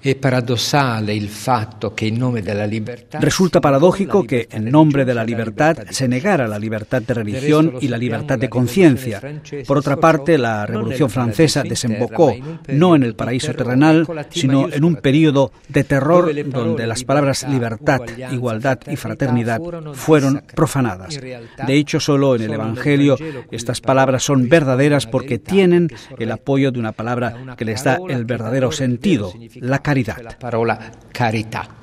Resulta paradójico que, en nombre de la libertad, se negara la libertad de religión y la libertad de conciencia. Por otra parte, la Revolución Francesa desembocó no en el paraíso terrenal, sino en un período de terror donde las palabras libertad, igualdad y fraternidad fueron profanadas. De hecho, solo en el Evangelio estas palabras son verdaderas porque tienen el apoyo de una palabra que les da el verdadero sentido, la caridad.